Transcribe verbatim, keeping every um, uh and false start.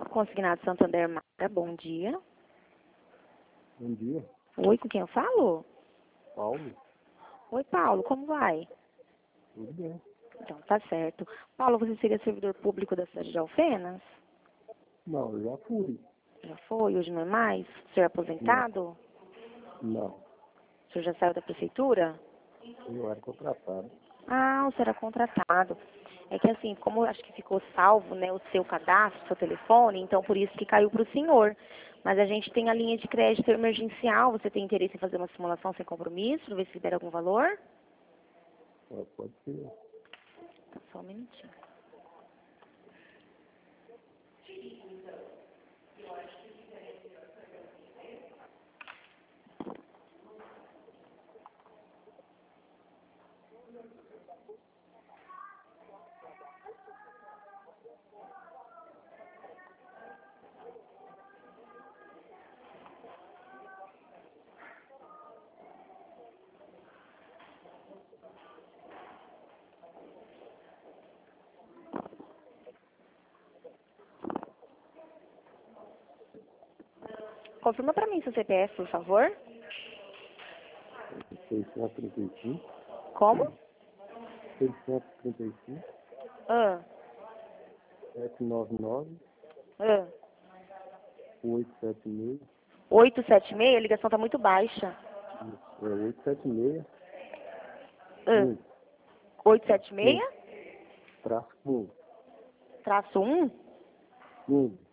Consignado Santander Mara, bom dia. Bom dia, Oi, com quem eu falo? Paulo. Oi, Paulo, como vai? Tudo bem? Então, tá certo. Paulo, você seria servidor público da cidade de Alfenas? Não, eu já fui. Já foi, hoje não é mais? O senhor é aposentado? Não, O senhor já saiu da prefeitura? eu era contratado. Ah, o senhor era contratado. É que assim, como eu acho que ficou salvo, né, o seu cadastro, seu telefone, então por isso que caiu para o senhor. Mas a gente tem a linha de crédito emergencial. Você tem interesse em fazer uma simulação sem compromisso, ver se libera algum valor? É, pode ser. Tá, só um minutinho. Confirma para mim seu C P F, por favor. seiscentos e trinta e cinco, Como? seiscentos e trinta e cinco, Ah, sete nove nove, ah. oito sete seis, oito sete seis, a ligação tá muito baixa. é oito sete seis, Ah. um, oito sete seis, um, traço um, traço um? um.